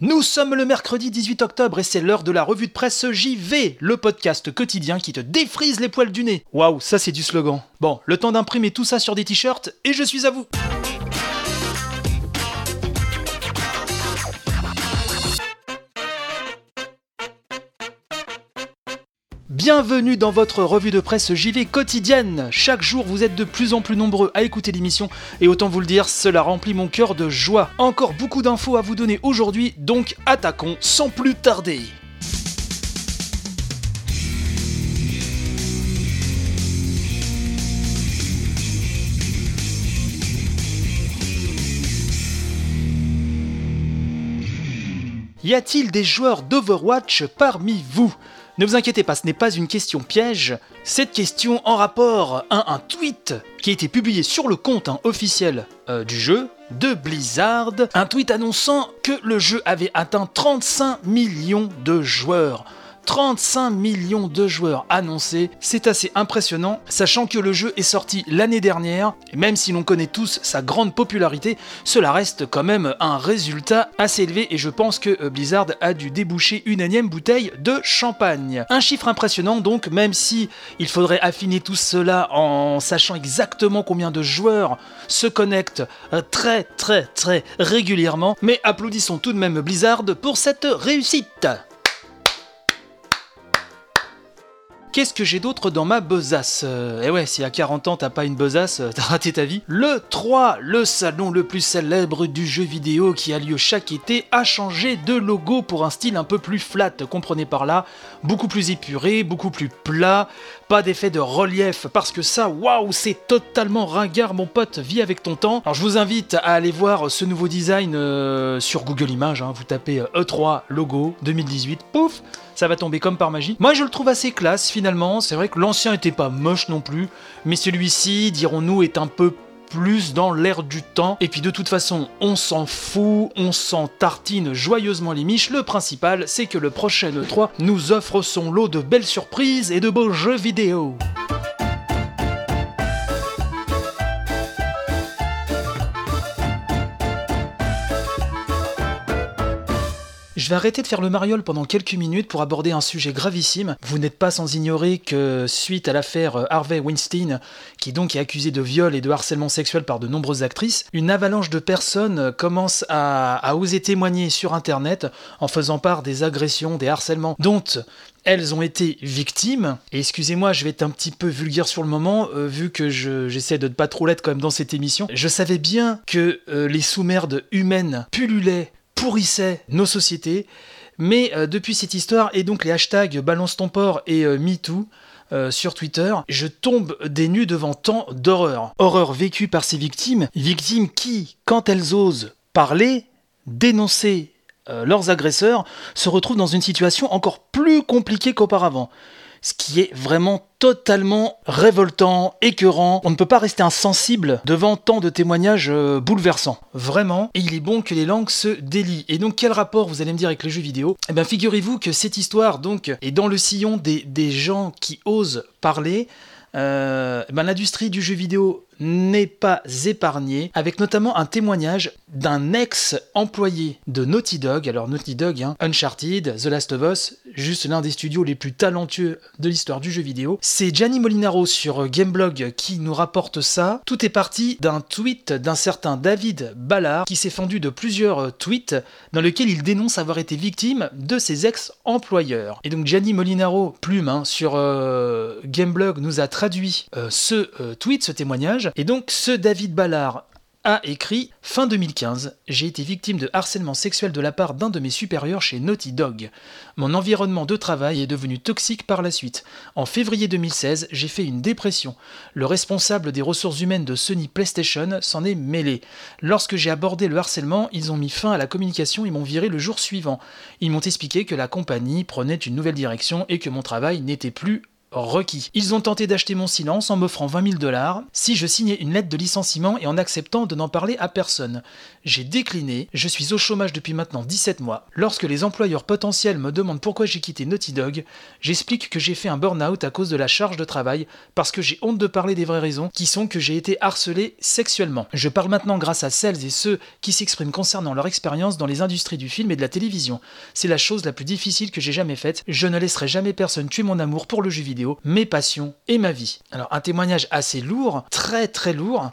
Nous sommes le mercredi 18 octobre et c'est l'heure de la revue de presse JV, le podcast quotidien qui te défrise les poils du nez. Waouh, ça c'est du slogan. Bon, le temps d'imprimer tout ça sur des t-shirts et je suis à vous. Bienvenue dans votre revue de presse JV quotidienne. Chaque jour, vous êtes de plus en plus nombreux à écouter l'émission et autant vous le dire, cela remplit mon cœur de joie. Encore beaucoup d'infos à vous donner aujourd'hui, donc attaquons sans plus tarder. Y a-t-il des joueurs d'Overwatch parmi vous ? Ne vous inquiétez pas, ce n'est pas une question piège. Cette question en rapport à un tweet qui a été publié sur le compte officiel du jeu de Blizzard. Un tweet annonçant que le jeu avait atteint 35 millions de joueurs. 35 millions de joueurs annoncés, c'est assez impressionnant, sachant que le jeu est sorti l'année dernière, et même si l'on connaît tous sa grande popularité, cela reste quand même un résultat assez élevé, et je pense que Blizzard a dû déboucher une énième bouteille de champagne. Un chiffre impressionnant donc, même si il faudrait affiner tout cela en sachant exactement combien de joueurs se connectent très régulièrement, mais applaudissons tout de même Blizzard pour cette réussite. Qu'est-ce que j'ai d'autre dans ma besace ? Eh ouais, si à 40 ans t'as pas une besace, t'as raté ta vie. Le 3, le salon le plus célèbre du jeu vidéo qui a lieu chaque été, a changé de logo pour un style un peu plus flat, comprenez par là, beaucoup plus épuré, beaucoup plus plat, pas d'effet de relief, parce que ça, waouh, c'est totalement ringard mon pote, vis avec ton temps. Alors je vous invite à aller voir ce nouveau design sur Google Images, vous tapez E3 logo 2018, pouf, ça va tomber comme par magie. Moi je le trouve assez classe finalement, c'est vrai que l'ancien était pas moche non plus, mais celui-ci, dirons-nous, est un peu plus dans l'air du temps, et puis de toute façon on s'en fout, on s'en tartine joyeusement les miches, le principal c'est que le prochain E3 nous offre son lot de belles surprises et de beaux jeux vidéo. Je vais arrêter de faire le mariole pendant quelques minutes pour aborder un sujet gravissime. Vous n'êtes pas sans ignorer que suite à l'affaire Harvey Weinstein, qui donc est accusé de viol et de harcèlement sexuel par de nombreuses actrices, une avalanche de personnes commence à oser témoigner sur internet en faisant part des agressions, des harcèlements dont elles ont été victimes. Et excusez-moi, je vais être un petit peu vulgaire sur le moment, vu que j'essaie de ne pas trop l'être quand même dans cette émission. Je savais bien que les sous-merdes humaines pullulaient, pourrissait nos sociétés, mais depuis cette histoire et donc les hashtags balance ton porc et MeToo sur Twitter, je tombe des nues devant tant d'horreur. Horreur vécue par ces victimes qui, quand elles osent parler, dénoncer leurs agresseurs, se retrouvent dans une situation encore plus compliquée qu'auparavant. Ce qui est vraiment totalement révoltant, écœurant. On ne peut pas rester insensible devant tant de témoignages bouleversants. Vraiment. Et il est bon que les langues se délient. Et donc quel rapport, vous allez me dire, avec les jeux vidéo ? Eh bien figurez-vous que cette histoire donc est dans le sillon des gens qui osent parler. L'industrie du jeu vidéo n'est pas épargnée, avec notamment un témoignage d'un ex-employé de Naughty Dog. Alors Naughty Dog, Uncharted, The Last of Us, juste l'un des studios les plus talentueux de l'histoire du jeu vidéo. C'est Gianni Molinaro sur Gameblog qui nous rapporte ça. Tout est parti d'un tweet d'un certain David Ballard qui s'est fendu de plusieurs tweets dans lesquels il dénonce avoir été victime de ses ex-employeurs. Et donc Gianni Molinaro, plume, sur Gameblog, nous a traduit ce tweet, ce témoignage. Et donc ce David Ballard a écrit « Fin 2015, j'ai été victime de harcèlement sexuel de la part d'un de mes supérieurs chez Naughty Dog. Mon environnement de travail est devenu toxique par la suite. En février 2016, j'ai fait une dépression. Le responsable des ressources humaines de Sony PlayStation s'en est mêlé. Lorsque j'ai abordé le harcèlement, ils ont mis fin à la communication et m'ont viré le jour suivant. Ils m'ont expliqué que la compagnie prenait une nouvelle direction et que mon travail n'était plus requis. Ils ont tenté d'acheter mon silence en m'offrant 20 000 $ si je signais une lettre de licenciement et en acceptant de n'en parler à personne. J'ai décliné, je suis au chômage depuis maintenant 17 mois. Lorsque les employeurs potentiels me demandent pourquoi j'ai quitté Naughty Dog, j'explique que j'ai fait un burn-out à cause de la charge de travail parce que j'ai honte de parler des vraies raisons qui sont que j'ai été harcelé sexuellement. Je parle maintenant grâce à celles et ceux qui s'expriment concernant leur expérience dans les industries du film et de la télévision. C'est la chose la plus difficile que j'ai jamais faite. Je ne laisserai jamais personne tuer mon amour pour le jeu vidéo, mes passions et ma vie. Alors un témoignage assez lourd, très très lourd.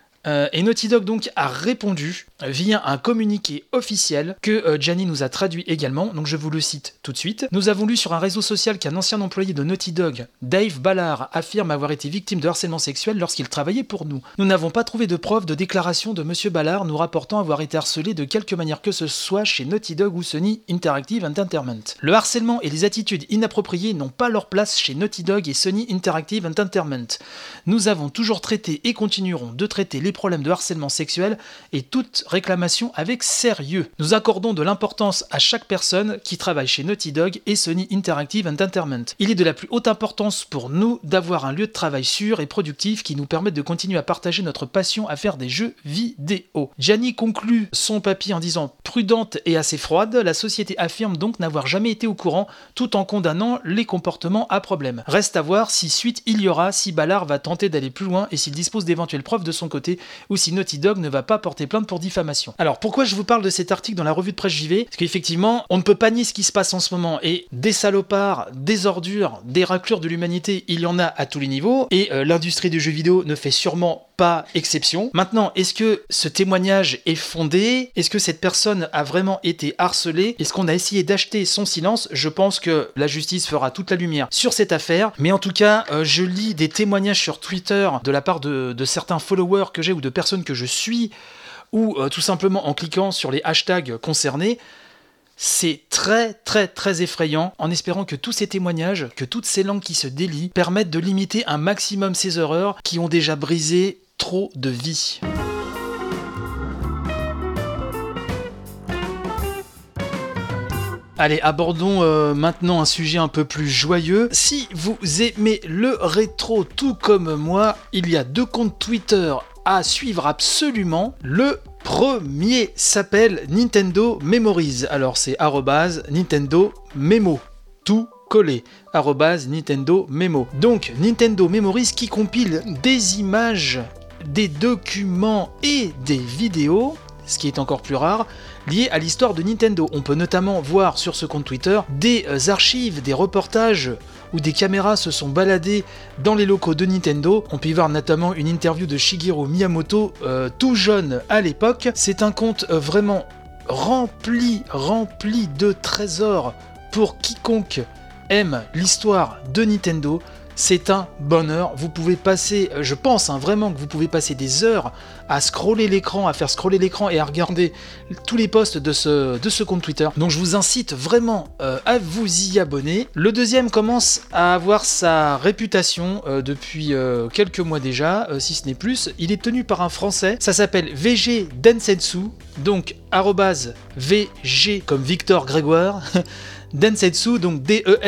Et Naughty Dog donc a répondu via un communiqué officiel que Gianni nous a traduit également, donc je vous le cite tout de suite. Nous avons lu sur un réseau social qu'un ancien employé de Naughty Dog, Dave Ballard, affirme avoir été victime de harcèlement sexuel lorsqu'il travaillait pour nous. Nous n'avons pas trouvé de preuve de déclaration de Monsieur Ballard nous rapportant avoir été harcelé de quelque manière que ce soit chez Naughty Dog ou Sony Interactive Entertainment. Le harcèlement et les attitudes inappropriées n'ont pas leur place chez Naughty Dog et Sony Interactive Entertainment. Nous avons toujours traité et continuerons de traiter les problèmes de harcèlement sexuel et toute réclamation avec sérieux. Nous accordons de l'importance à chaque personne qui travaille chez Naughty Dog et Sony Interactive Entertainment. Il est de la plus haute importance pour nous d'avoir un lieu de travail sûr et productif qui nous permette de continuer à partager notre passion à faire des jeux vidéo. Gianni conclut son papier en disant « Prudente et assez froide, la société affirme donc n'avoir jamais été au courant tout en condamnant les comportements à problème. Reste à voir si suite il y aura, si Ballard va tenter d'aller plus loin et s'il dispose d'éventuelles preuves de son côté ou si Naughty Dog ne va pas porter plainte pour diffamation. » Alors pourquoi je vous parle de cet article dans la revue de presse JV ? Parce qu'effectivement, on ne peut pas nier ce qui se passe en ce moment et des salopards, des ordures, des raclures de l'humanité, il y en a à tous les niveaux et l'industrie du jeu vidéo ne fait sûrement pas exception. Maintenant, est-ce que ce témoignage est fondé ? Est-ce que cette personne a vraiment été harcelée ? Est-ce qu'on a essayé d'acheter son silence ? Je pense que la justice fera toute la lumière sur cette affaire. Mais en tout cas, je lis des témoignages sur Twitter de la part de certains followers que j'ai ou de personnes que je suis, ou tout simplement en cliquant sur les hashtags concernés. C'est très très très effrayant, en espérant que tous ces témoignages, que toutes ces langues qui se délient, permettent de limiter un maximum ces horreurs qui ont déjà brisé trop de vies. Allez, abordons maintenant un sujet un peu plus joyeux. Si vous aimez le rétro tout comme moi, il y a 2 comptes Twitter à suivre absolument. Le premier s'appelle Nintendo Memories. Alors c'est @Nintendo Memo. Tout collé. @Nintendo Memo. Donc Nintendo Memories qui compile des images, des documents et des vidéos, ce qui est encore plus rare, liés à l'histoire de Nintendo. On peut notamment voir sur ce compte Twitter des archives, des reportages où des caméras se sont baladées dans les locaux de Nintendo. On peut y voir notamment une interview de Shigeru Miyamoto, tout jeune à l'époque. C'est un compte vraiment rempli de trésors pour quiconque aime l'histoire de Nintendo. C'est un bonheur, vous pouvez passer, je pense vraiment que vous pouvez passer des heures à scroller l'écran, à faire scroller l'écran et à regarder tous les posts de ce compte Twitter. Donc je vous incite vraiment à vous y abonner. Le deuxième commence à avoir sa réputation depuis quelques mois déjà, si ce n'est plus. Il est tenu par un Français, ça s'appelle VG Densetsu, donc @VG comme Victor Grégoire, Densetsu, donc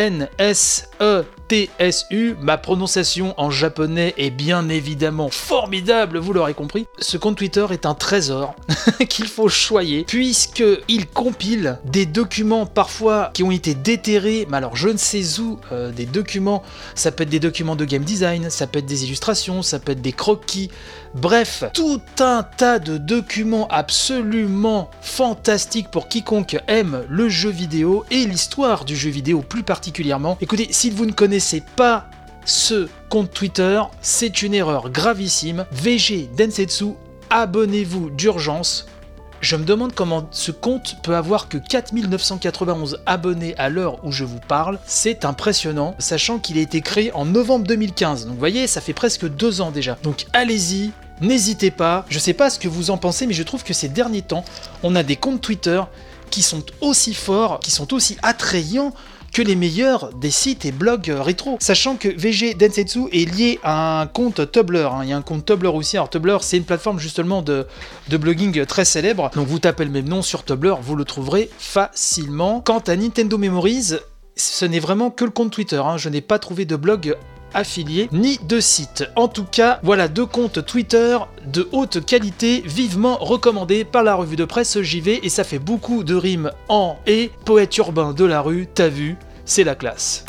DENSETSU. Ma prononciation en japonais est bien évidemment formidable, vous l'aurez compris. Ce compte Twitter est un trésor qu'il faut choyer, puisqu'il compile des documents parfois qui ont été déterrés, mais alors je ne sais où, des documents, ça peut être des documents de game design, ça peut être des illustrations, ça peut être des croquis, bref, tout un tas de documents absolument fantastiques pour quiconque aime le jeu vidéo et l'histoire du jeu vidéo plus particulièrement. Écoutez, si vous ne connaissez pas ce compte Twitter, c'est une erreur gravissime. VG Densetsu, abonnez-vous d'urgence. Je me demande comment ce compte peut avoir que 4991 abonnés à l'heure où je vous parle. C'est impressionnant, sachant qu'il a été créé en novembre 2015. Donc vous voyez, ça fait presque 2 ans déjà. Donc allez-y, n'hésitez pas. Je sais pas ce que vous en pensez, mais je trouve que ces derniers temps, on a des comptes Twitter qui sont aussi forts, qui sont aussi attrayants que les meilleurs des sites et blogs rétro. Sachant que VG Densetsu est lié à un compte Tumblr. Il y a un compte Tumblr aussi. Alors Tumblr, c'est une plateforme justement de blogging très célèbre. Donc vous tapez le même nom sur Tumblr, vous le trouverez facilement. Quant à Nintendo Memories, ce n'est vraiment que le compte Twitter, je n'ai pas trouvé de blog affilié ni de site. En tout cas, voilà 2 comptes Twitter de haute qualité, vivement recommandés par la revue de presse JV, et ça fait beaucoup de rimes en et poète urbain de la rue, t'as vu, c'est la classe.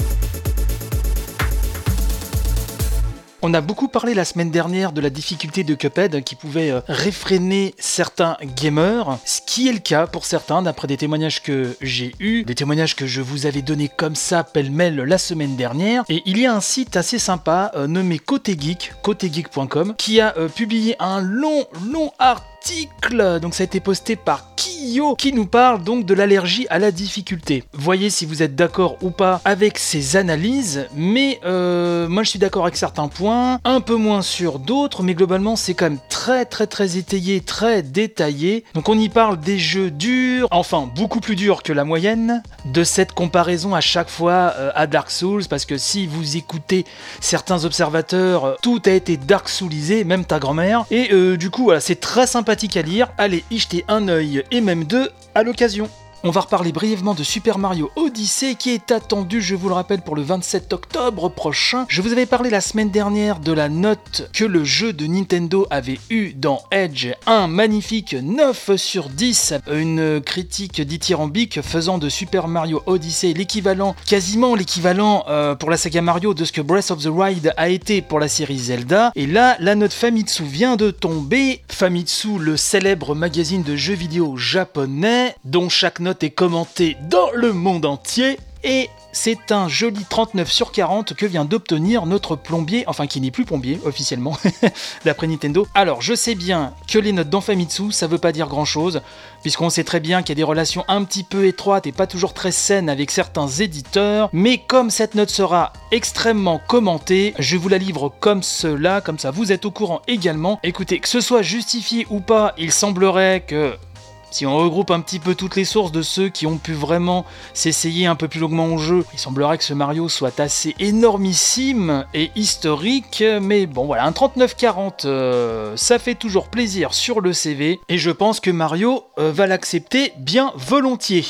On a beaucoup parlé la semaine dernière de la difficulté de Cuphead qui pouvait réfréner certains gamers, ce qui est le cas pour certains d'après des témoignages que j'ai eus, des témoignages que je vous avais donnés comme ça pêle-mêle la semaine dernière. Et il y a un site assez sympa nommé Côté Geek, côtégeek.com, qui a publié un long article, donc ça a été posté par Kyo, qui nous parle donc de l'allergie à la difficulté. Voyez si vous êtes d'accord ou pas avec ces analyses, mais moi je suis d'accord avec certains points, un peu moins sur d'autres, mais globalement c'est quand même très étayé, très détaillé. Donc on y parle des jeux durs, enfin beaucoup plus durs que la moyenne, de cette comparaison à chaque fois à Dark Souls, parce que si vous écoutez certains observateurs, tout a été Dark Soulisé, même ta grand-mère, et du coup voilà, c'est très sympathique à lire, allez y jeter un œil et même 2 à l'occasion. On va reparler brièvement de Super Mario Odyssey qui est attendu, je vous le rappelle, pour le 27 octobre prochain. Je vous avais parlé la semaine dernière de la note que le jeu de Nintendo avait eu dans Edge, un magnifique 9 sur 10, une critique dithyrambique faisant de Super Mario Odyssey quasiment l'équivalent pour la saga Mario de ce que Breath of the Wild a été pour la série Zelda. Et là, la note Famitsu vient de tomber. Famitsu, le célèbre magazine de jeux vidéo japonais, dont chaque note est commentée dans le monde entier, et c'est un joli 39 sur 40 que vient d'obtenir notre plombier, enfin qui n'est plus plombier officiellement, d'après Nintendo. Alors je sais bien que les notes dans Famitsu, ça veut pas dire grand chose, puisqu'on sait très bien qu'il y a des relations un petit peu étroites et pas toujours très saines avec certains éditeurs, mais comme cette note sera extrêmement commentée, je vous la livre comme cela, comme ça vous êtes au courant également. Écoutez, que ce soit justifié ou pas, il semblerait que si on regroupe un petit peu toutes les sources de ceux qui ont pu vraiment s'essayer un peu plus longuement au jeu, il semblerait que ce Mario soit assez énormissime et historique, mais bon voilà, un 39-40, ça fait toujours plaisir sur le CV, et je pense que Mario va l'accepter bien volontiers.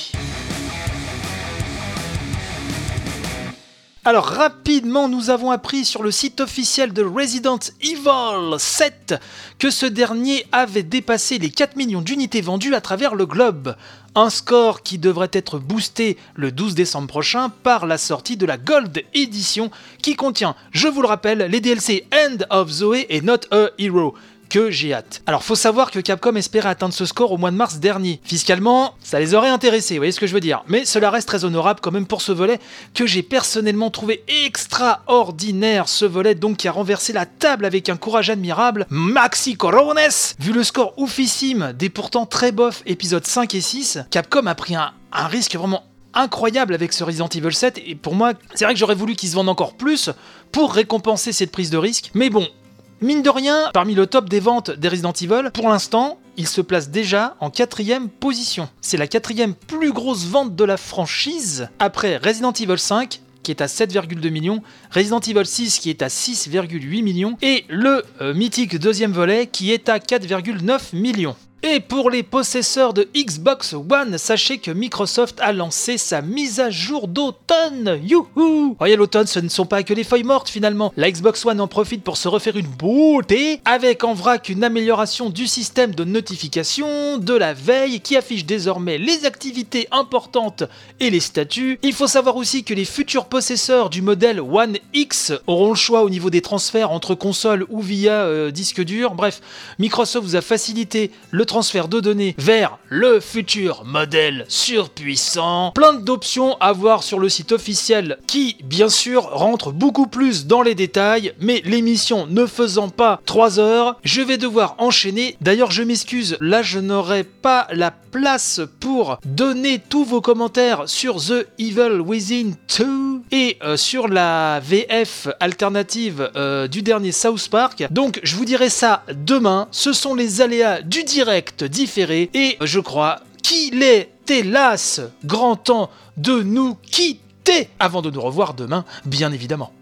Alors rapidement, nous avons appris sur le site officiel de Resident Evil 7 que ce dernier avait dépassé les 4 millions d'unités vendues à travers le globe. Un score qui devrait être boosté le 12 décembre prochain par la sortie de la Gold Edition qui contient, je vous le rappelle, les DLC End of Zoe et Not a Hero. Que j'ai hâte. Alors faut savoir que Capcom espérait atteindre ce score au mois de mars dernier. Fiscalement, ça les aurait intéressés, vous voyez ce que je veux dire. Mais cela reste très honorable quand même pour ce volet que j'ai personnellement trouvé extraordinaire. Ce volet donc qui a renversé la table avec un courage admirable. Maxi Corones. Vu le score oufissime des pourtant très bof épisodes 5 et 6, Capcom a pris un risque vraiment incroyable avec ce Resident Evil 7, et pour moi, c'est vrai que j'aurais voulu qu'il se vende encore plus pour récompenser cette prise de risque. Mais bon, mine de rien, parmi le top des ventes des Resident Evil, pour l'instant, il se place déjà en 4e position. C'est la 4e plus grosse vente de la franchise, après Resident Evil 5, qui est à 7,2 millions, Resident Evil 6 qui est à 6,8 millions, et le mythique deuxième volet qui est à 4,9 millions. Et pour les possesseurs de Xbox One, sachez que Microsoft a lancé sa mise à jour d'automne. Youhou! Voyez, l'automne, ce ne sont pas que les feuilles mortes finalement. La Xbox One en profite pour se refaire une beauté, avec en vrac une amélioration du système de notification, de la veille, qui affiche désormais les activités importantes et les statuts. Il faut savoir aussi que les futurs possesseurs du modèle One X auront le choix au niveau des transferts entre consoles ou via disque dur. Bref, Microsoft vous a facilité le transfert de données vers le futur modèle surpuissant. Plein d'options à voir sur le site officiel qui, bien sûr, rentre beaucoup plus dans les détails, mais l'émission ne faisant pas 3 heures, je vais devoir enchaîner. D'ailleurs, je m'excuse, là je n'aurai pas la place pour donner tous vos commentaires sur The Evil Within 2 et sur la VF alternative du dernier South Park. Donc je vous dirai ça demain. Ce sont les aléas du direct différé, et je crois qu'il est hélas grand temps de nous quitter avant de nous revoir demain, bien évidemment.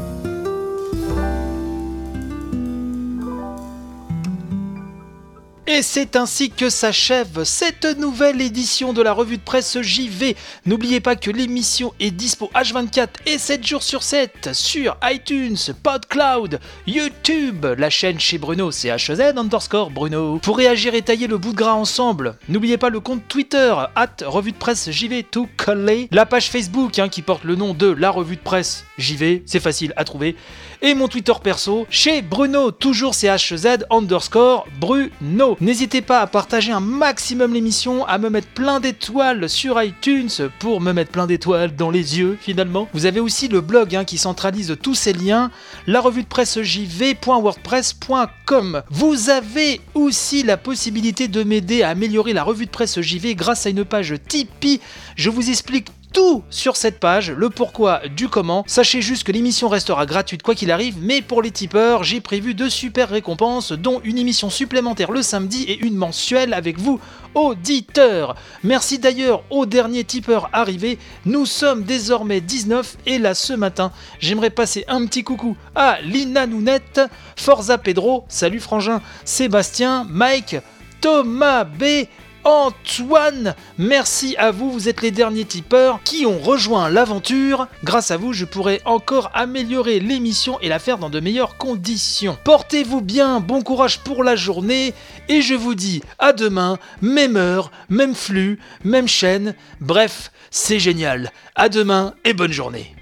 Et Et c'est ainsi que s'achève cette nouvelle édition de la revue de presse JV. N'oubliez pas que l'émission est dispo H24 et 7 jours sur 7 sur iTunes, PodCloud, YouTube, la chaîne chez Bruno, c'est HZ_Bruno. Pour réagir et tailler le bout de gras ensemble, n'oubliez pas le compte Twitter, @revue de presse JV tout collé, la page Facebook qui porte le nom de la revue de presse JV, c'est facile à trouver, et mon Twitter perso, chez Bruno, toujours c'est HZ_Bruno. N'hésitez pas à partager un maximum l'émission, à me mettre plein d'étoiles sur iTunes pour me mettre plein d'étoiles dans les yeux finalement. Vous avez aussi le blog qui centralise tous ces liens, la revue de presse jv.wordpress.com. Vous avez aussi la possibilité de m'aider à améliorer la revue de presse JV grâce à une page Tipeee. Je vous explique tout sur cette page, le pourquoi du comment. Sachez juste que l'émission restera gratuite quoi qu'il arrive, mais pour les tipeurs, j'ai prévu 2 super récompenses, dont une émission supplémentaire le samedi et une mensuelle avec vous, auditeurs. Merci d'ailleurs aux derniers tipeurs arrivés, nous sommes désormais 19 et là ce matin, j'aimerais passer un petit coucou à Lina Nounette, Forza Pedro, salut Frangin, Sébastien, Mike, Thomas B, Antoine, merci à vous, vous êtes les derniers tipeurs qui ont rejoint l'aventure. Grâce à vous, je pourrai encore améliorer l'émission et la faire dans de meilleures conditions. Portez-vous bien, bon courage pour la journée et je vous dis à demain, même heure, même flux, même chaîne, bref, c'est génial. À demain et bonne journée.